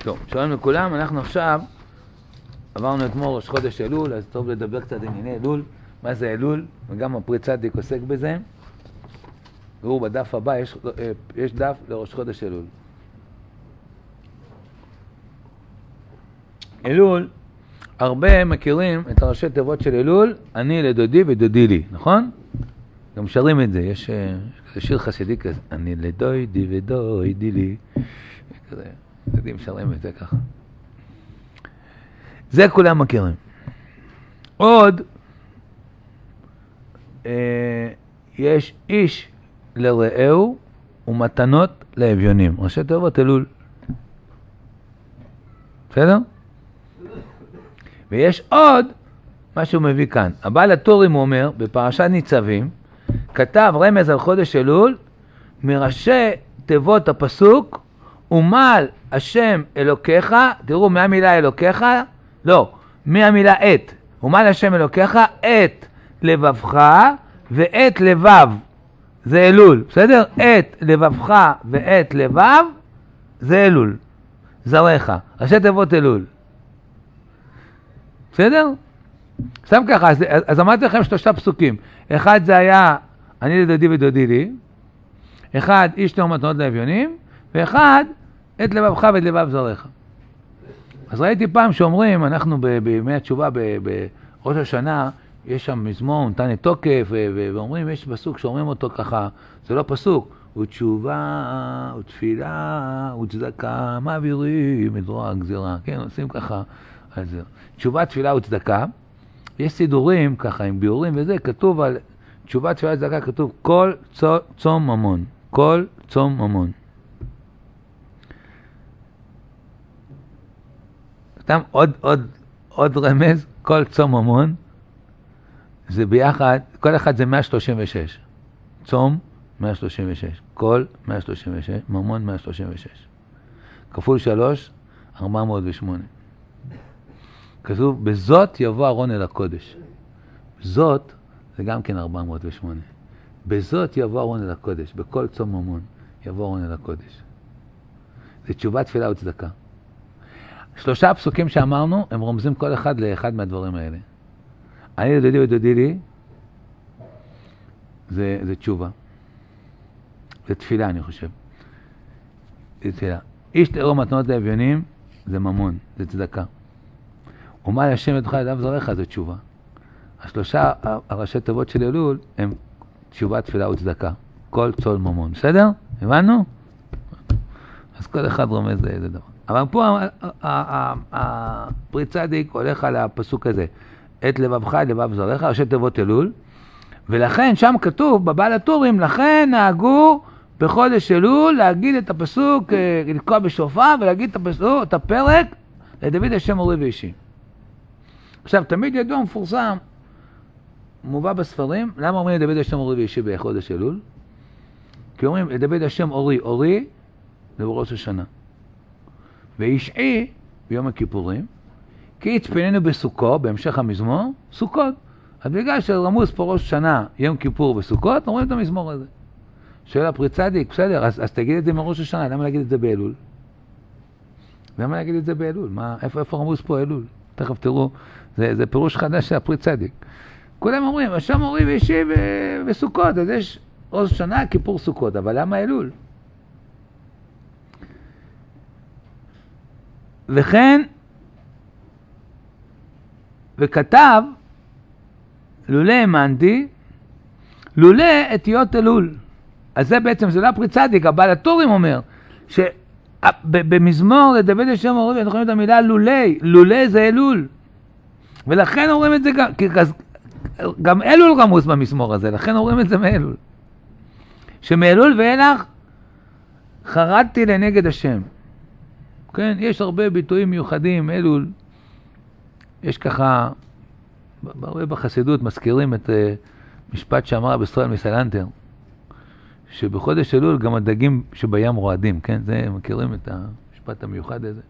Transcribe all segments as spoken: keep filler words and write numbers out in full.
טוב, שלום לכולם, אנחנו עכשיו עברנו אתמול ראש חודש אלול, אז טוב לדבר קצת ענייני אלול, מה זה אלול, וגם הפרי צדיק עוסק בזה. ראו בדף הבא, יש, יש דף לראש חודש אלול. אלול, הרבה מכירים את הראשי תיבות של אלול, אני לדודי ודודי לי, נכון? גם שרים את זה, יש כזה שיר חסידי כזה, אני לדודי ודודי לי, כזה, יודעים שרים את זה ככה. זה כולם מכירים. עוד, אה, יש איש לרעהו ומתנות לאביונים. ראשי תיבות אלול. בסדר? ויש עוד מה שהוא מביא כאן. הבעל הטורים הוא אומר, בפרשת ניצבים, כתב רמז על חודש אלול, מראשי תיבות הפסוק, ומל השם אלוקיך, תראו מהמילה אלוקיך, לא, מהמילה את, ומל השם אלוקיך, את לבבך ואת לבב, זה אלול, בסדר? את לבבך ואת לבב, זה אלול, זרעך, ראשי תיבות אלול. בסדר? סתם ככה, אז, אז אמרתי לכם שלושה פסוקים. אחד זה היה, אני לדודי ודודי לי, אחד, איש תאום מתנות לאביונים, ואחד, את לבבך ואת לבב זרעך. אז ראיתי פעם שאומרים, אנחנו בימי התשובה, בראש השנה, יש שם מזמור, נתן את תוקף, ואומרים, יש פסוק שאומרים אותו ככה, זה לא פסוק, ותשובה, ותפילה, וצדקה, מעבירים את זרוע הגזירה, כן, עושים ככה, אז תשובה, תפילה וצדקה, יש סידורים ככה עם ביורים וזה, כתוב על תשובה, תפילה וצדקה, כתוב כל צום ממון, כל צום ממון. סתם עוד, עוד, עוד רמז, כל צום ממון, זה ביחד, כל אחד זה מאה שלושים ושש. צום, מאה שלושים ושש. כל, מאה שלושים ושש. ממון, מאה שלושים ושש. כפול שלוש, ארבע מאות ושמונה. כתוב, בזאת יבוא ארון אל הקודש. בזאת, זה גם כן ארבע מאות ושמונה. בזאת יבוא ארון אל הקודש. בכל צום ממון, יבוא ארון אל הקודש. זה תשובה, תפילה וצדקה. שלושה הפסוקים שאמרנו, הם רומזים כל אחד לאחד מהדברים האלה. אני לדודי ודודי לי, זה, זה תשובה. זה תפילה, אני חושב. זה תפילה. איש תאום מתנות לאביונים, זה ממון, זה צדקה. ומה השם ידך לדב זרעך, זה תשובה. השלושה הראשי תיבות של אלול, הם תשובה, תפילה וצדקה. כל צול ממון. בסדר? הבנו? אז כל אחד רומז לאיזה דבר. אבל פה הפרי צדיק הולך על הפסוק הזה. את לבבך, את לבב זרעך, ראשי תיבות אלול. ולכן שם כתוב בבעל הטורים, לכן נהגו בחודש אלול להגיד את הפסוק, לתקוע בשופר ולהגיד את הפסוק, את הפרק, לדוד השם אורי ואישי. עכשיו, תמיד ידוע מפורסם, מובא בספרים, למה אומרים לדוד השם אורי ואישי בחודש אלול? כי אומרים לדוד השם אורי, אורי, זה בראש השנה. ואישי ביום הכיפורים, כי התפנינו בסוכו, בהמשך המזמור, סוכות. אז בגלל שרמוז פה ראש שנה, יום כיפור וסוכות, אומרים את המזמור הזה. שואל הפרי צדיק, בסדר, אז, אז תגיד את זה מראש השנה, למה להגיד את זה באלול? למה להגיד את זה באלול? מה, איפה, איפה רמוז פה אלול? תכף תראו, זה, זה פירוש חדש של הפרי צדיק. כולם אומרים, השם אורי ואישי ו- וסוכות, אז יש ראש שנה, כיפור סוכות, אבל למה אלול? וכן, וכתב, לולא האמנתי, לולא אותיות אלול. אז זה בעצם, זה לא הפרי צדיק, הבעל הטורים אומר, שבמזמור לדוד השם אורי, אנחנו רואים את המילה לולא, לולא זה אלול. ולכן אומרים את זה גם, כי גם אלול רמוז במזמור הזה, לכן אומרים את זה מאלול. שמאלול ואילך חרדתי לנגד השם. כן, יש הרבה ביטויים מיוחדים, אלול. יש ככה, הרבה בחסידות מזכירים את uh, משפט שאמר רבי ישראל מסלנטר, שבחודש אלול גם הדגים שבים רועדים, כן? זה, מכירים את המשפט המיוחד הזה.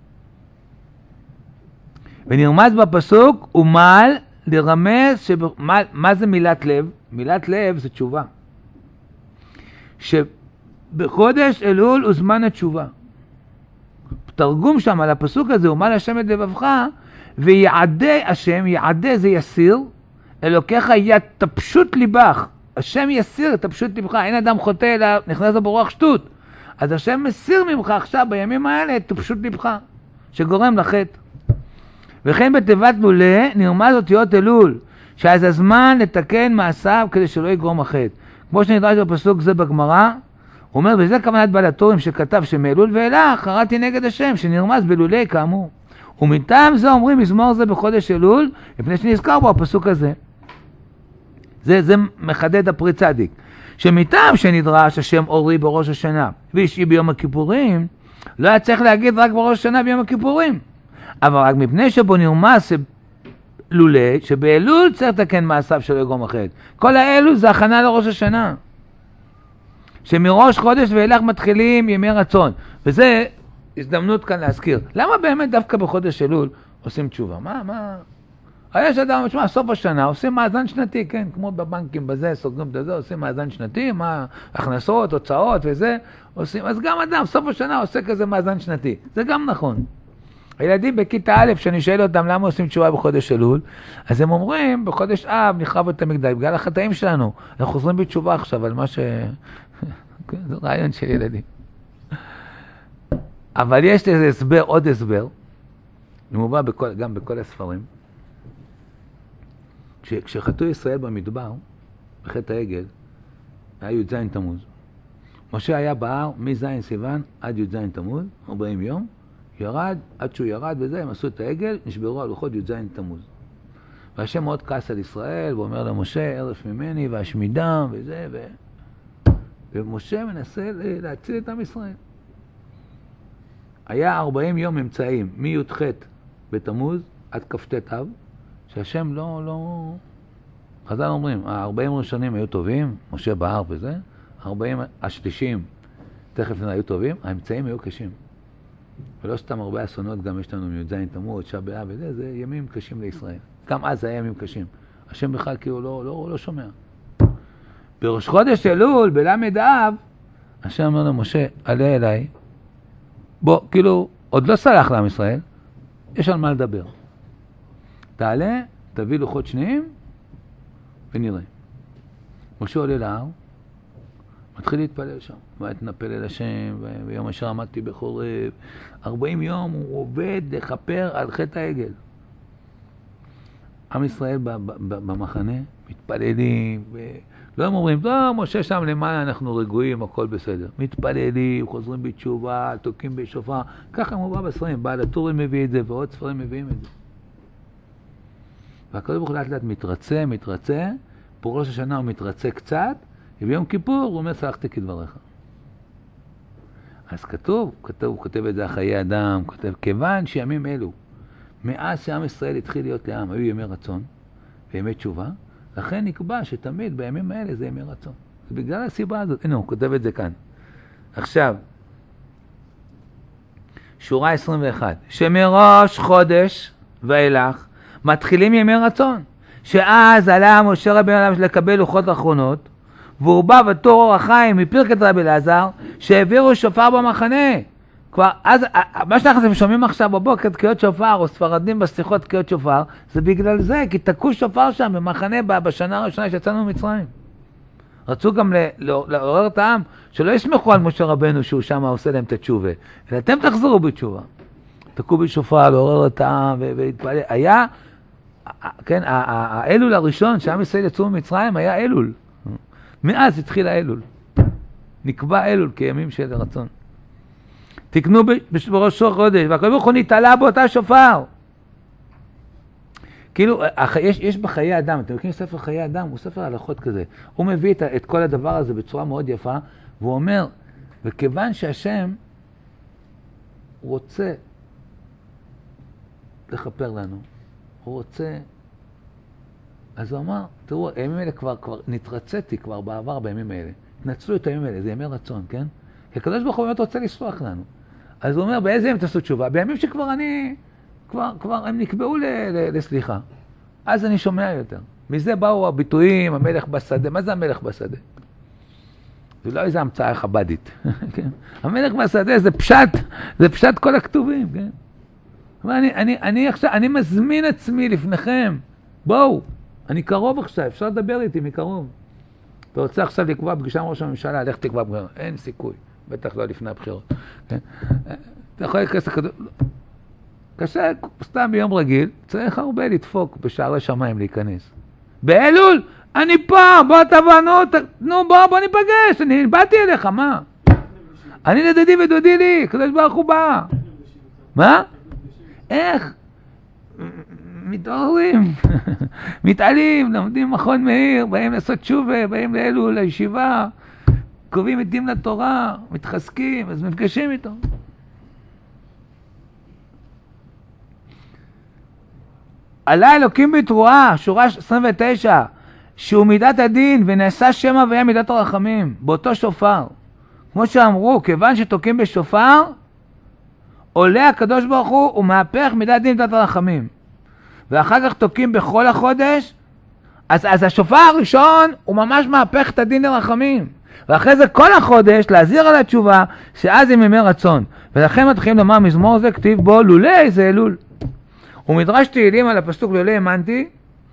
ונרמז בפסוק, ומל לרמז, שבח... מה, מה זה מילת לב? מילת לב זה תשובה. שבחודש אלול הוא זמן התשובה. התרגום שם על הפסוק הזה, ומה להשם את לבבך, ויעדה השם, יעדה זה יסיר, אלוקיך יתפשוט ליבך. השם יסיר את תפשוט ליבך, אין אדם חוטא אלא נכנס לו ברוח שטות. אז השם מסיר ממך עכשיו בימים האלה את תפשוט ליבך, שגורם לחטא. וכן בתיבת לולא נרמז אותיות אלול, שאז הזמן לתקן מעשיו כדי שלא יגרום החטא. כמו שנדרש בפסוק זה בגמרא, הוא אומר, וזה כוונת בעל הטורים שכתב שמאלול ואילך חרדתי נגד השם, שנרמז בלולא כאמור. ומטעם זה אומרים מזמור זה בחודש אלול, לפני שנזכר בו הפסוק הזה. זה, זה מחדד הפרי צדיק. שמטעם שנדרש השם אורי בראש השנה ואישי ביום הכיפורים, לא היה צריך להגיד רק בראש השנה ביום הכיפורים. אבל רק מפני שבו נרמז לולא, שבאלול צריך לתקן מעשיו שלא יגרום החטא. כל האלול זה הכנה לראש השנה. שמראש חודש ואילך מתחילים ימי רצון. וזה הזדמנות כאן להזכיר. למה באמת דווקא בחודש אלול עושים תשובה? מה, מה? יש אדם, משמע, סוף השנה עושים מאזן שנתי, כן? כמו בבנקים בזה, סוגרים את זה, עושים מאזן שנתי, מה, הכנסות, הוצאות וזה, עושים. אז גם אדם, סוף השנה עושה כזה מאזן שנתי. זה גם נכון. הילדים בכיתה א', שאני שואל אותם למה עושים תשובה בחודש אלול, אז הם אומרים, בחודש אב נחרב את המקדש, בגלל החטאים שלנו. אנחנו חוזרים בתשובה עכשיו על מה ש... זה רעיון של ילדים. אבל יש איזה הסבר, עוד הסבר, מובא בכל, גם בכל הספרים, כש, כשחטאו ישראל במדבר, בחטא העגל, היה י"ז תמוז. משה היה בהר מז' סיוון עד י"ז תמוז, ארבעים יום, ירד, עד שהוא ירד וזה, הם עשו את העגל, נשברו הלוחות י"ז תמוז. והשם מאוד כעס על ישראל, ואומר למשה, ערף ממני, והשמידם וזה, ו... ומשה מנסה להציל את עם ישראל. היה ארבעים יום אמצעים, מי"ח בתמוז עד כ"ט אב, שהשם לא, לא... חז"ל אומרים, ה-ארבעים ראשונים היו טובים, משה בהר וזה, ה-ארבעים השלישים תכף היו טובים, האמצעים היו קשים. ולא סתם הרבה אסונות, גם יש לנו מי"ז תמוז, תשעה באב וזה, זה ימים קשים לישראל. גם אז זה היה ימים קשים. השם בכלל כאילו לא, לא, לא שומע. בראש חודש אלול, בלמד אב, השם אומר למשה, עלה אליי, בוא, כאילו, עוד לא סלח לעם ישראל, יש על מה לדבר. תעלה, תביא לוחות שניים, ונראה. משה עולה להר, מתחיל להתפלל שם, והתנפל אל השם, ויום אשר עמדתי בחורב, ארבעים יום הוא עובד לכפר על חטא העגל. עם ישראל במחנה, מתפללים, לא הם אומרים, לא, משה שם למעלה, אנחנו רגועים, הכל בסדר. מתפללים, חוזרים בתשובה, תוקעים בשופר, ככה מובא בספרים, בעל הטורים מביא את זה, ועוד ספרים מביאים את זה. והקדוש ברוך הוא לאט לאט מתרצה, מתרצה, בראש השנה הוא מתרצה קצת, וביום כיפור הוא אומר, סלחתי כדבריך. אז כתוב, כתוב, הוא כותב את זה חיי אדם, כותב, כיוון שימים אלו, מאז שעם ישראל התחיל להיות לעם, היו ימי רצון וימי תשובה, לכן נקבע שתמיד בימים האלה זה ימי רצון. זה בגלל הסיבה הזאת. הנה, הוא כותב את זה כאן. עכשיו, שורה עשרים ואחת. שמראש חודש ואילך מתחילים ימי רצון. שאז עלה משה רבינו עליו לקבל לוחות אחרונות, והוא בא בתור אור החיים מפרקת רבי אלעזר, שהעבירו שופר במחנה. כבר, אז, מה שאנחנו שומעים עכשיו בבוקר, תקיעות שופר, או ספרדים בסליחות תקיעות שופר, זה בגלל זה, כי תקעו שופר שם במחנה בשנה הראשונה שיצאנו ממצרים. רצו גם לעורר את העם, שלא ישמחו על משה רבנו שהוא שם עושה להם את התשובה, אלא אתם תחזרו בתשובה. תקעו בשופר, לעורר את העם ולהתפלל. היה, כן, האלול הראשון שעם ישראל יצאו ממצרים היה אלול. מאז התחיל האלול. נקבע אלול כימים של רצון. תקנו בראש חודש, והקדוש ברוך הוא נתעלה באותה שופר. כאילו, יש, יש בחיי אדם, אתם מכירים ספר חיי אדם, הוא ספר הלכות כזה. הוא מביא את, את כל הדבר הזה בצורה מאוד יפה, והוא אומר, וכיוון שהשם רוצה לכפר לנו, הוא רוצה, אז הוא אמר, תראו, הימים האלה כבר, כבר נתרציתי כבר בעבר בימים האלה. נצלו את הימים האלה, זה ימי רצון, כן? כי הקדוש ברוך הוא באמת רוצה לסלוח לנו. אז הוא אומר, באיזה ימים תעשו תשובה? בימים שכבר אני, כבר, כבר הם נקבעו ל, ל, לסליחה. אז אני שומע יותר. מזה באו הביטויים, המלך בשדה. מה זה המלך בשדה? זה לא איזה המצאה חבדית. כן? המלך והשדה זה פשט, זה פשט כל הכתובים. כן? ואני, אני, אני עכשיו, אני מזמין עצמי לפניכם. בואו, אני קרוב עכשיו, אפשר לדבר איתי מקרוב. אתה רוצה עכשיו לקבוע פגישה עם ראש הממשלה, לך תקבע פגישה. אין סיכוי, בטח לא לפני הבחירות. כן? אתה יכול להיכנס לכדור... קשה, סתם ביום רגיל, צריך הרבה לדפוק בשערי שמיים להיכנס. באלול, אני פה, בוא תבנו, נו בוא, בוא ניפגש, אני באתי אליך, מה? אני לדדי ודודי לי, קדוש ברוך הוא בא. מה? איך? מתעוררים, מתעלים, לומדים מכון מאיר, באים לעשות תשובה, באים לאלול, לישיבה, קובעים עדים לתורה, מתחזקים, אז מפגשים איתו. עלה אלוקים בתרועה, שורה עשרים ותשע, שהוא מידת הדין ונעשה שם הוויה מידת הרחמים, באותו שופר. כמו שאמרו, כיוון שתוקעים בשופר, עולה הקדוש ברוך הוא ומהפך מידת דין מידת הרחמים. ואחר כך תוקעים בכל החודש, אז, אז השופר הראשון הוא ממש מהפך את הדין לרחמים. ואחרי זה כל החודש להזהיר על התשובה, שאז הם ימי רצון. ולכן מתחילים לומר, מזמור זה כתיב בו, לולי זה אלול. ומדרש תהילים על הפסוק לולי האמנתי,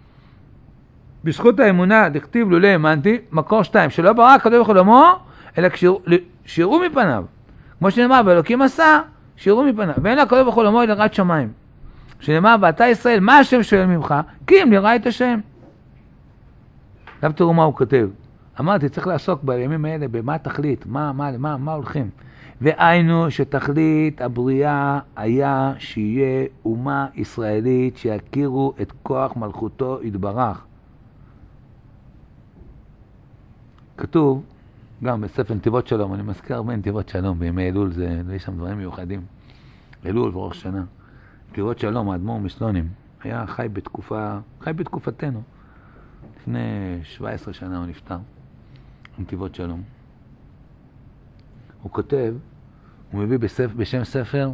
בזכות האמונה דכתיב לולי האמנתי, מקור שתיים, שלא ברא הקדוש ברוך הוא לעמו, אלא שיראו מפניו. כמו שנאמר, ואלוקים עשה, שיראו מפניו. ואין הקדוש ברוך הוא לעמו אלא יראת שמיים. שנאמר, ואתה ישראל, מה השם שואל ממך? כי אם נראה את השם. עכשיו תראו מה הוא כותב. אמרתי, צריך לעסוק בימים האלה, במה התכלית, מה, מה, מה, מה הולכים. והיינו שתכלית הבריאה היה שיהיה אומה ישראלית שיכירו את כוח מלכותו יתברך. כתוב, גם בספר נתיבות שלום, אני מזכיר הרבה נתיבות שלום, בימי אלול זה, יש שם דברים מיוחדים. אלול וראש שנה. נתיבות שלום, האדמו"ר מסלונים, היה חי בתקופה, חי בתקופתנו. לפני שבע עשרה שנה הוא נפטר. נתיבות שלום. הוא כותב, הוא מביא בספר, בשם ספר,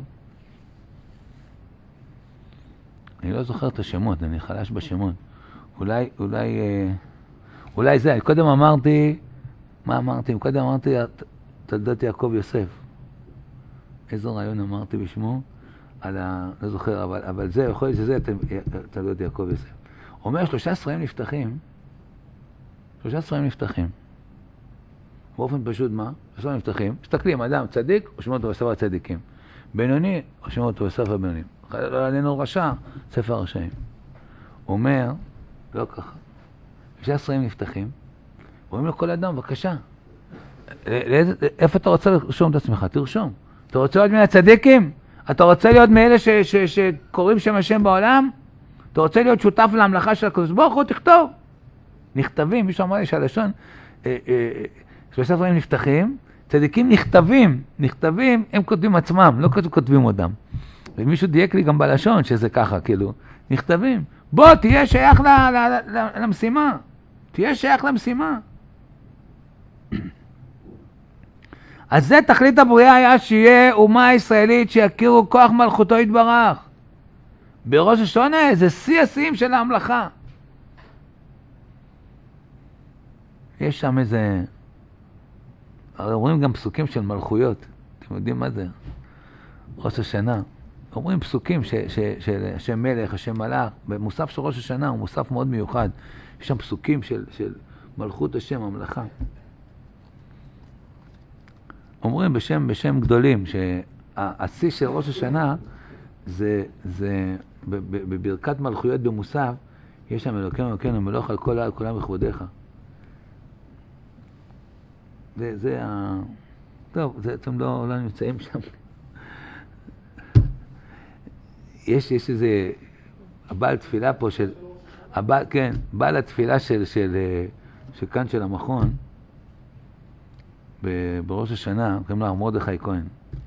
אני לא זוכר את השמות, אני חלש בשמות. אולי, אולי, אולי זה, קודם אמרתי, מה אמרתי? קודם אמרתי, תולדות יעקב יוסף. איזה רעיון אמרתי בשמו? על ה... לא זוכר, אבל, אבל זה, יכול להיות שזה תולדות יעקב יוסף. הוא אומר, שלושה ספרים נפתחים, שלושה ספרים נפתחים. באופן פשוט מה? בספר נפתחים, מסתכלים, אדם צדיק, רושמים אותו בספר הצדיקים. בינוני, רושמים אותו בספר הבינונים. לא עלינו רשע, ספר הרשעים. הוא אומר, לא ככה. שלושה ספרים נפתחים, אומרים לכל אדם, בבקשה, איפה אתה רוצה לרשום את עצמך? תרשום. אתה רוצה להיות מן הצדיקים? אתה רוצה להיות מאלה שקוראים שם השם בעולם? אתה רוצה להיות שותף להמלכה של הקדוש ברוך הוא? תכתוב. נכתבים, מישהו אמר לי שהלשון, שלושה ספרים נפתחים, צדיקים נכתבים, נכתבים, הם כותבים עצמם, לא כותבים אותם. ומישהו דייק לי גם בלשון שזה ככה, כאילו, נכתבים. בוא, תהיה שייך ל, ל, ל, למשימה. תהיה שייך למשימה. אז זה תכלית הבריאה היה שיהיה אומה ישראלית שיכירו כוח מלכותו יתברך. בראש השונה זה שיא השיאים של ההמלכה. יש שם איזה... הרי אומרים גם פסוקים של מלכויות. אתם יודעים מה זה? ראש השנה. אומרים פסוקים ש, ש, של השם מלך, השם מלך. במוסף של ראש השנה הוא מוסף מאוד מיוחד. יש שם פסוקים של, של מלכות השם, המלכה. אומרים בשם, בשם גדולים שהשיא של ראש השנה זה, זה בברכת מלכויות במוסף, יש שם אלוקינו אלוקינו מלוך על כל העל כולם בכבודיך. זה, זה ה... טוב, זה, אתם לא, לא נמצאים שם. יש, יש איזה... הבעל תפילה פה של... הבעל, כן, בעל התפילה של, של, של כאן של המכון, בראש השנה, קוראים לו מרדכי כהן.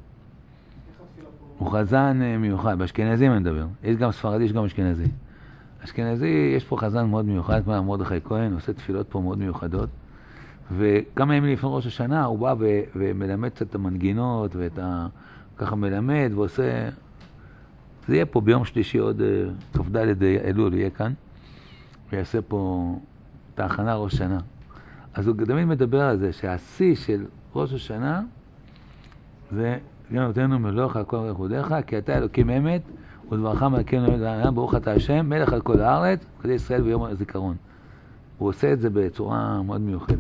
הוא חזן מיוחד, באשכנזים אני מדבר. יש גם ספרדי, יש גם אשכנזי. אשכנזי, יש פה חזן מאוד מיוחד, כמו מרדכי כהן, עושה תפילות פה מאוד מיוחדות. וכמה ימים לפני ראש השנה הוא בא ו- ומלמד קצת את המנגינות, ואת ה... ככה מלמד ועושה... זה יהיה פה ביום שלישי עוד כ"ד אלול, יהיה כאן. ויעשה פה את ההכנה ראש שנה. אז הוא תמיד מדבר על זה, שהשיא של ראש השנה, זה גם נותנו מלוך על כל רכודיך, כי אתה אלוקים אמת, ודברך מלכנו אמת וענן, ברוך אתה השם, מלך על כל הארץ, כדי ישראל ביום הזיכרון. הוא עושה את זה בצורה מאוד מיוחדת.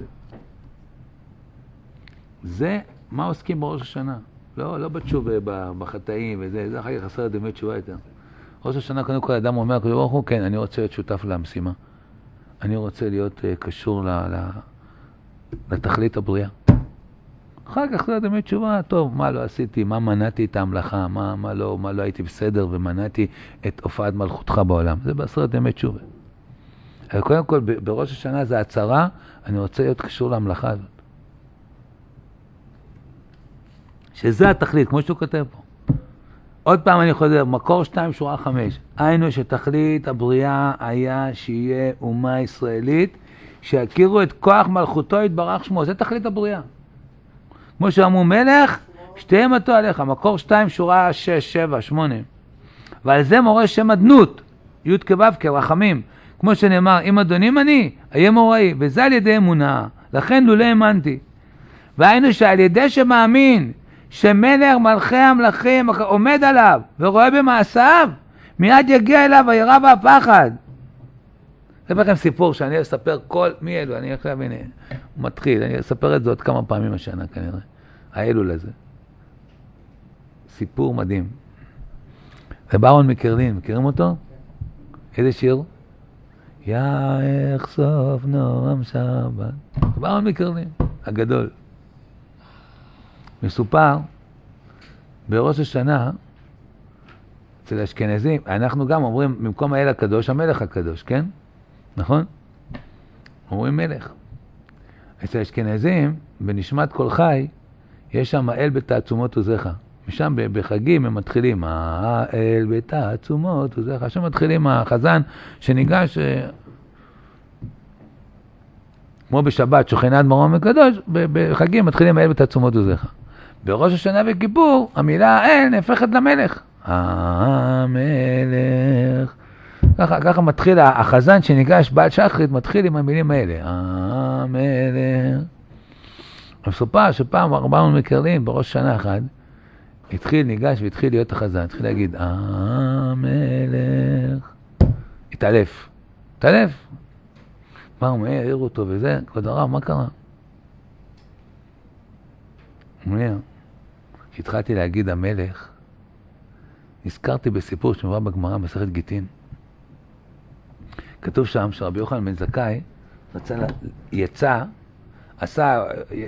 זה מה עוסקים בראש השנה. לא, לא בתשובה, בחטאים וזה, זה אחר כך חסר דמי תשובה יותר. ראש השנה, קודם כל, אדם אומר, כדי ברוך הוא, כן, אני רוצה להיות שותף למשימה. אני רוצה להיות uh, קשור ל, ל, לתכלית הבריאה. אחר כך זה דמי תשובה, טוב, מה לא עשיתי, מה מנעתי את ההמלאכה, מה, מה, לא, מה לא הייתי בסדר ומנעתי את הופעת מלכותך בעולם. זה בעשרת דמי תשובה. אבל קודם כל, בראש השנה זה הצהרה, אני רוצה להיות קשור להמלאכה הזאת. שזה התכלית, כמו שהוא כותב פה. עוד פעם אני חוזר, מקור שתיים, שורה חמש. היינו שתכלית הבריאה היה שיהיה אומה ישראלית, שיכירו את כוח מלכותו יתברך שמו. זה תכלית הבריאה. כמו שאמרו מלך, שתהיה מתו עליך. מקור שתיים, שורה שש, שבע, שמונה. ועל זה מורה שם אדנות, י' כו' כרחמים. כמו שנאמר, אם אדונים אני, אהיה מוראי. וזה על ידי אמונה. לכן לולא האמנתי. והיינו שעל ידי שמאמין, שמלך מלכי המלכים עומד עליו ורואה במעשיו, מיד יגיע אליו היראה והפחד. זה לכם סיפור שאני אספר כל, מי אלו, אני עכשיו, הנה, הוא מתחיל, אני אספר את זה עוד כמה פעמים השנה כנראה, האלו לזה. סיפור מדהים. זה ברון מקרלין, מכירים אותו? איזה שיר? יא אחשוף נועם שבת. ברון מקרלין, הגדול. מסופר, בראש השנה, אצל אשכנזים, אנחנו גם אומרים, במקום האל הקדוש, המלך הקדוש, כן? נכון? אומרים מלך. אצל אשכנזים, בנשמת כל חי, יש שם האל בתעצומות עוזיך. משם בחגים הם מתחילים, האל בתעצומות עוזיך. שם מתחילים החזן שניגש, כמו בשבת, שוכן עד מרום וקדוש, בחגים מתחילים האל בתעצומות עוזיך. בראש השנה וכיפור, המילה האל נהפכת למלך. המלך. ככה, ככה מתחיל החזן שניגש בעל שחרית, מתחיל עם המילים האלה. המלך. מסופר שפעם ארבעה מקרלים בראש שנה אחד, התחיל, ניגש והתחיל להיות החזן, התחיל להגיד, המלך. התעלף. התעלף. מה הוא אומר, העיר אותו וזה, כבוד הרב, מה קרה? הוא אומר, כשהתחלתי להגיד המלך, נזכרתי בסיפור שמובא בגמרא מסכת גיטין. כתוב שם שרבי יוחנן בן זכאי רצה, יצא, עשה,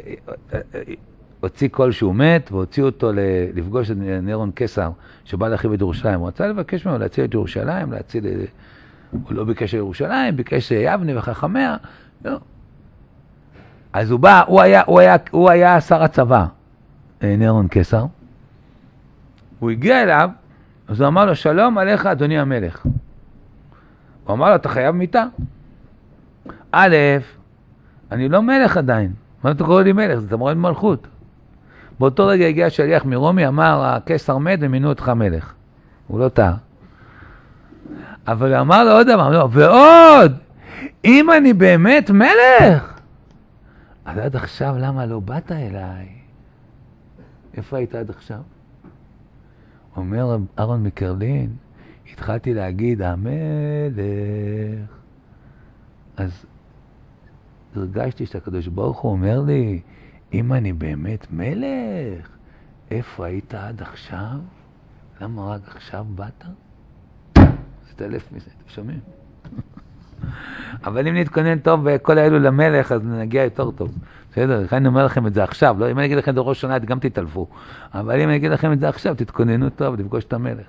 הוציא קול שהוא מת, והוציא אותו לפגוש את נירון קיסר, שבא להחיב את ירושלים. הוא רצה לבקש ממנו להציל את ירושלים, להציל, הוא לא ביקש ירושלים, ביקש יבנה וחכמיה, לא. אז הוא בא, הוא היה, הוא היה, הוא היה שר הצבא, נירון קיסר. הוא הגיע אליו, אז הוא אמר לו, שלום עליך אדוני המלך. הוא אמר לו, אתה חייב מיטה? א', אני לא מלך עדיין. מה אתה קורא לי מלך? זה מורד מלכות. באותו רגע הגיע שליח מרומי, אמר, הקיסר מת ומינו אותך מלך. הוא לא טעה. אבל הוא אמר לו עוד דבר, לא, ועוד, אם אני באמת מלך, אז עד עכשיו למה לא באת אליי? איפה היית עד עכשיו? אומר אהרון מקרלין, התחלתי להגיד, המלך. אז הרגשתי שהקדוש ברוך הוא אומר לי, אם אני באמת מלך, איפה היית עד עכשיו? למה רק עכשיו באת? זה תלף מזה, אתם שומעים? אבל אם נתכונן טוב וכל האלו למלך, אז נגיע יותר טוב. בסדר, אני אומר לכם את זה עכשיו, לא, אם אני אגיד לכם את זה ראש שנה, גם תתעלפו. אבל אם אני אגיד לכם את זה עכשיו, תתכוננו טוב, תפגוש את המלך.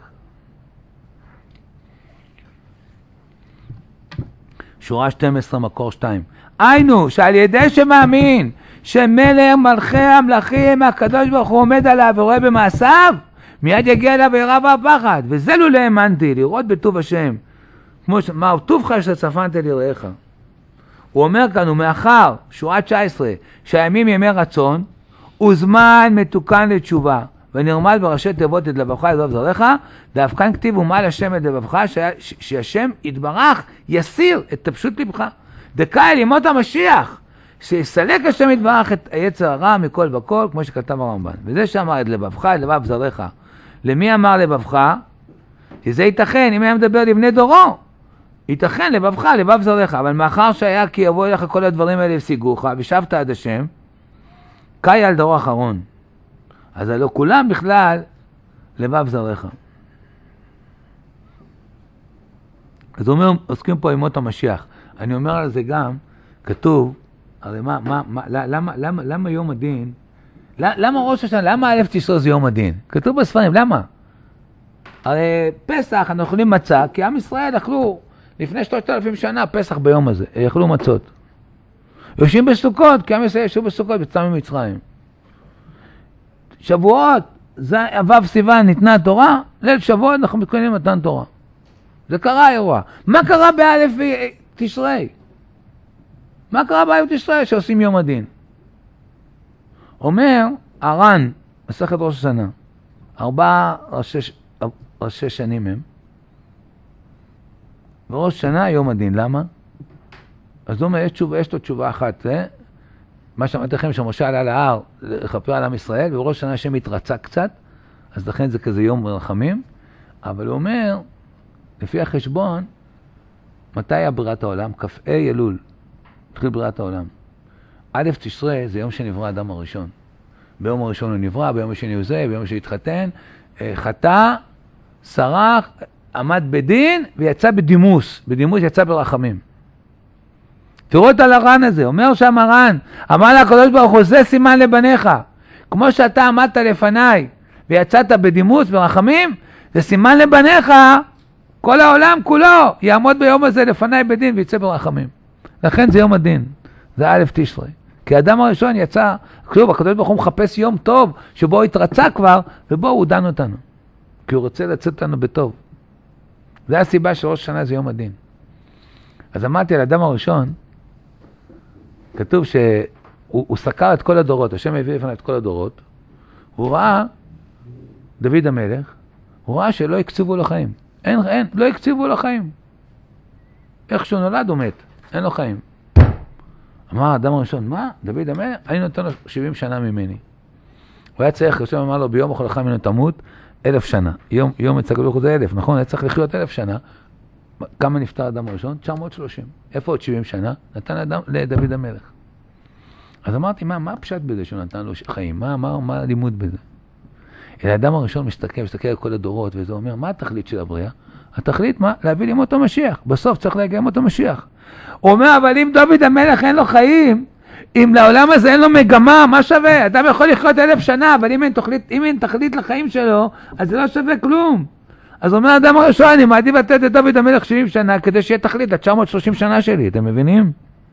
שורה שתים עשרה, מקור שתיים. היינו, שעל ידי שמאמין, שמלך מלכי המלכים, הקדוש ברוך הוא עומד עליו ורואה במעשיו, מיד יגיע אליו היראה והפחד. וזה לא האמנתי, לראות בטוב השם. כמו ש... מה, טובך שצפנת לרעך. הוא אומר כאן, ומאחר, שורה תשע עשרה, שהימים ימי רצון, וזמן מתוקן לתשובה, ונרמל בראשי תיבות את לבבך ולבב זרעך, דאף כאן כתיב ומעל השם את לבבך, שהשם יתברך יסיר את טיפשות לבך. דקה אל ימות המשיח, שיסלק השם יתברך את היצר הרע מכל וכל, כמו שכתב הרמב"ן. וזה שאמר את לבבך, את לבב זרעך. למי אמר לבבך? שזה ייתכן, אם היה מדבר לבני דורו. ייתכן לבבך, לבב זרעך. אבל מאחר שהיה כי יבוא אליך כל הדברים האלה ושיגוך, ושבת עד השם, קאי על דור אחרון. אז הלא כולם בכלל לבב זרעך. אז הוא אומר, עוסקים פה עם מות המשיח. אני אומר על זה גם, כתוב, הרי מה, מה, מה, למה, למה, למה יום הדין, למה ראש השנה, למה א' תשרי זה יום הדין? כתוב בספרים, למה? הרי פסח, אנחנו אוכלים מצה, כי עם ישראל אכלו לפני שלושת אלפים שנה פסח ביום הזה, אכלו מצות. יושבים בסוכות, כי עם ישראל ישבו בסוכות בצאת ממצרים. שבועות, זה אביב סיוון ניתנה התורה, ליל שבועות אנחנו מתכוננים מתן תורה. זה קרה האירוע. מה קרה באלף תשרי? מה קרה באלף תשרי שעושים יום הדין? אומר הר"ן, מסכת ראש השנה, ארבעה ראשי, ראשי שנים הם, וראש שנה יום הדין, למה? אז הוא אומר, יש, תשובה, יש לו תשובה אחת, אה? מה שאמרתי לכם שמשה עלה להר לכפר על עם ישראל, ובראש שנה השם התרצה קצת, אז לכן זה כזה יום רחמים, אבל הוא אומר, לפי החשבון, מתי היה בריאת העולם? כ"ה אלול, התחיל בריאת העולם. א' תשרי זה יום שנברא האדם הראשון. ביום הראשון הוא נברא, ביום השני הוא זה, ביום שהתחתן, חטא, שרח, עמד בדין ויצא בדימוס. בדימוס יצא ברחמים. תראו את הר"ן הזה, אומר שם הר"ן, אמר לה הקדוש ברוך הוא, זה סימן לבניך. כמו שאתה עמדת לפניי ויצאת בדימוס ברחמים, זה סימן לבניך, כל העולם כולו יעמוד ביום הזה לפניי בדין ויצא ברחמים. לכן זה יום הדין, זה א' תשרי. כי האדם הראשון יצא, כתוב, הקדוש ברוך הוא מחפש יום טוב, שבו הוא התרצה כבר, ובו הוא דן אותנו. כי הוא רוצה לצאת אותנו בטוב. זה הסיבה שראש שנה זה יום הדין. אז אמרתי על האדם הראשון, כתוב שהוא סקר את כל הדורות, השם הביא לפני את כל הדורות, הוא ראה, דוד המלך, הוא ראה שלא הקציבו לו חיים. אין, אין, לא הקציבו לו חיים. איך שהוא נולד הוא מת, אין לו חיים. אמר האדם הראשון, מה? דוד המלך? אני נותן לו שבעים שנה ממני. הוא היה צריך, השם אמר לו, ביום אכלך ממנו תמות, אלף שנה. יום, יום אצל הקדוש ברוך הוא זה אלף, נכון? היה צריך לחיות אלף שנה. כמה נפטר האדם הראשון? תשע מאות ושלושים. איפה עוד שבעים שנה? נתן לאדם, לדוד המלך. אז אמרתי, מה, מה הפשט בזה שהוא נתן לו חיים? מה, מה, מה הלימוד בזה? אלא האדם הראשון מסתכל, מסתכל על כל הדורות, וזה אומר, מה התכלית של הבריאה? התכלית מה? להביא לימות המשיח. בסוף צריך להגיע לימות המשיח. הוא אומר, אבל אם דוד המלך אין לו חיים, אם לעולם הזה אין לו מגמה, מה שווה? אדם יכול לחיות אלף שנה, אבל אם אין תכלית, אם אין תכלית לחיים שלו, אז זה לא שווה כלום. אז אומר האדם הראשון, אני מעדיף לתת את דוד המלך שבעים שנה, כדי שיהיה תכלית ל-תשע מאות ושלושים שנה שלי, אתם מבינים?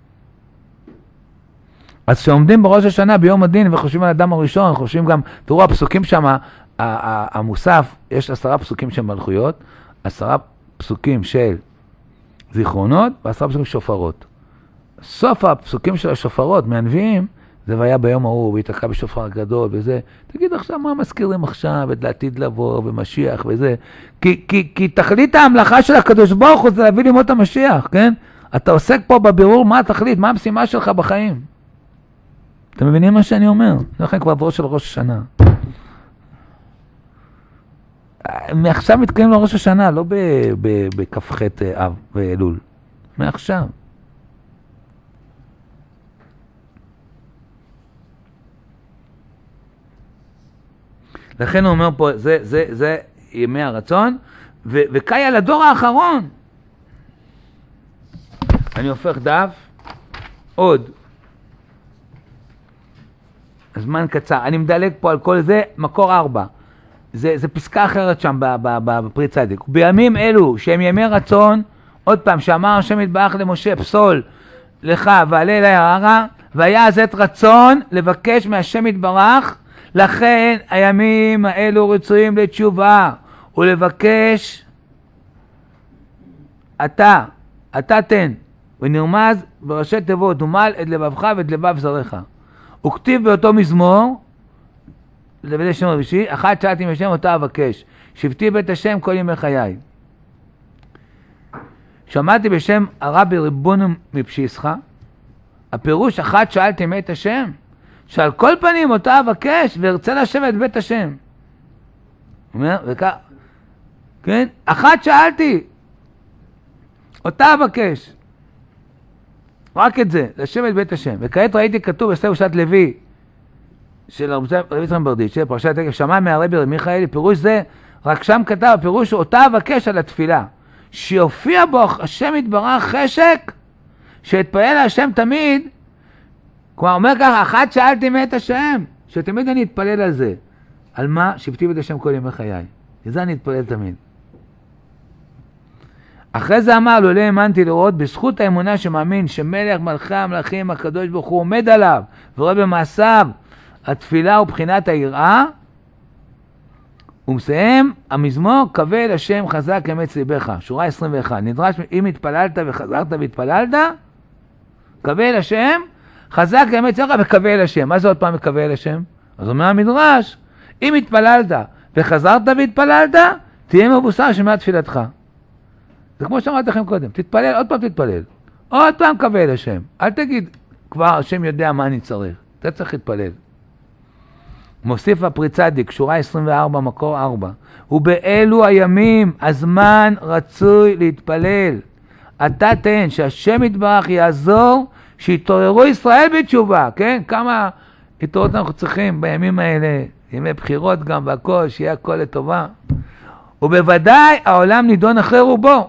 אז כשעומדים בראש השנה ביום הדין וחושבים על האדם הראשון, חושבים גם, תראו הפסוקים שם, המוסף, יש עשרה פסוקים של מלכויות, עשרה פסוקים של זיכרונות ועשרה פסוקים של שופרות. סוף הפסוקים של השופרות מהנביאים, זה והיה ביום ההוא, והתעקע בשופר הגדול וזה. תגיד עכשיו מה מזכירים עכשיו, את לעתיד לבוא ומשיח וזה. כי, כי, כי תכלית ההמלכה של הקדוש ברוך הוא זה להביא לימות המשיח, כן? אתה עוסק פה בבירור מה התכלית, מה המשימה שלך בחיים. אתם מבינים מה שאני אומר? לכן כבר בראש של ראש השנה. מעכשיו מתקיים לראש השנה, לא בכ"ח אב ואלול. מעכשיו. לכן הוא אומר פה, זה, זה, זה ימי הרצון, ו- וקאי על הדור האחרון. אני הופך דף, עוד. הזמן קצר, אני מדלג פה על כל זה, מקור ארבע. זה, זה פסקה אחרת שם בפרי צדיק. בימים אלו, שהם ימי רצון, עוד פעם, שאמר השם יתברך למשה, פסול לך ועלה אלי הררה, והיה אז עת רצון לבקש מהשם יתברך, לכן הימים האלו רצויים לתשובה, ולבקש אתה, אתה תן, ונרמז בראשי תיבות, ומל את לבבך ואת לבב זרעך. וכתיב באותו מזמור, לבית השם רבישי, אחת שאלתי משם אותה אבקש, שבתי בית השם כל ימי חיי. שמעתי בשם הרבי ריבונו מפשיסחה, הפירוש אחת שאלתי מאת השם, שעל כל פנים אותה אבקש וארצה לשבת בית השם. הוא אומר, וכך, כן? אחת שאלתי, אותה אבקש. רק את זה, לשבת בית השם. וכעת ראיתי כתוב בספר פרשת לוי, של רבי יצחק ברדיצ'ה, פרשת עקב שמע מהרבי רבי מיכאלי, פירוש זה, רק שם כתב, הפירוש אותה אבקש על התפילה, שיופיע בו השם יתברך חשק, שהתפלל להשם תמיד, כלומר אומר ככה, אחת שאלתי מאת השם, שתמיד אני אתפלל על זה. על מה? שבתי בית השם כל ימי חיי. לזה אני אתפלל תמיד. אחרי זה אמר לו, לא האמנתי לראות בזכות האמונה שמאמין שמלך מלכי המלכים הקדוש ברוך הוא עומד עליו ורואה במעשיו התפילה ובחינת היראה. הוא מסיים, המזמור קווה אל השם חזק אמץ ליבך, שורה עשרים ואחת. נדרש, אם התפללת וחזרת והתפללת, קווה אל השם חזק אמץ ליבך וקווה אל השם. מה זה עוד פעם מקווה אל השם? אז אומר המדרש, אם התפללת וחזרת והתפללת, תהיה מבוסר שמע תפילתך. זה כמו שאמרתי לכם קודם, תתפלל, עוד פעם תתפלל. עוד פעם קווה אל השם. אל תגיד, כבר השם יודע מה אני צריך. אתה צריך להתפלל. מוסיף הפרי צדיק, שורה עשרים וארבע, מקור ארבע. ובאלו הימים, הזמן רצוי להתפלל. אתה תן שהשם יתברך יעזור, שיתעוררו ישראל בתשובה, כן? כמה התעוררות אנחנו צריכים בימים האלה, ימי בחירות גם והכל, שיהיה הכל לטובה. ובוודאי העולם נידון אחרי רובו.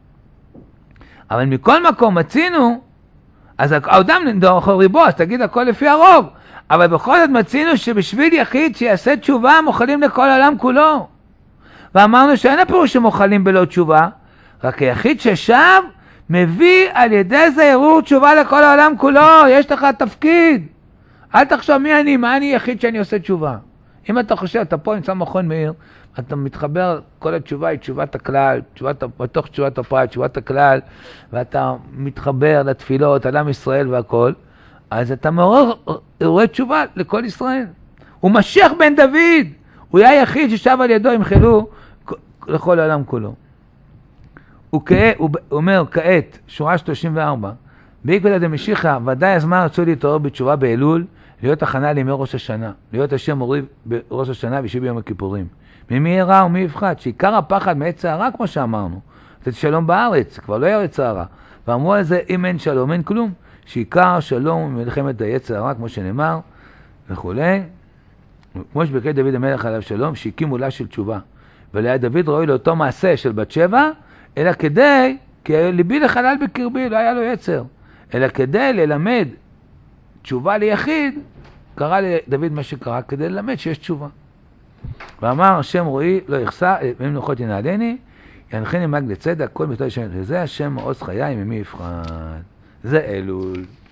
אבל מכל מקום מצינו, אז העולם נידון אחרי רובו, אז תגיד הכל לפי הרוב. אבל בכל זאת מצינו שבשביל יחיד שיעשה תשובה מוכלים לכל העולם כולו. ואמרנו שאין הפירוש שמוכלים בלא תשובה, רק היחיד ששב מביא על ידי זה ערעור תשובה לכל העולם כולו. יש לך תפקיד. אל תחשוב מי אני, מה אני יחיד שאני עושה תשובה. אם אתה חושב, אתה פה נמצא מכון מאיר, אתה מתחבר, כל התשובה היא תשובת הכלל, תשובת, בתוך תשובת הפרט, תשובת הכלל, ואתה מתחבר לתפילות, על עם ישראל והכל, אז אתה מעורר אירועי תשובה לכל ישראל. הוא משיח בן דוד, הוא היה היחיד ששב על ידו, ימחלו לכל העולם כולו. הוא, כעת, הוא אומר כעת, שורה שלושים וארבע, בעקבות דמשיחא, ודאי הזמן רצוי להתעורר בתשובה באלול, להיות הכנה לימי ראש השנה, להיות השם מוריד בראש השנה וישי ביום הכיפורים. ממי ירא ומי יפחד, שעיקר הפחד מעת צערה, כמו שאמרנו, זה שלום בארץ, כבר לא ירד צערה, ואמרו על זה, אם אין שלום אין כלום, שעיקר שלום מלחמת היצר הרע, כמו שנאמר, וכו'. כמו שבקראת דוד המלך עליו שלום, שהקים עולה של תשובה. ולהיה דוד ראוי לאותו מעשה של בת שבע, אלא כדי, כי ליבי לחלל בקרבי, לא היה לו יצר, אלא כדי ללמד תשובה ליחיד, קרא לדוד מה שקרה, כדי ללמד שיש תשובה. ואמר, השם רואי לא יחסה, ואם נוחות ינעלני, ינחני מג לצדק, כל מצוות השם, וזה השם מעוז חיי ממי יפחד. זה אלול.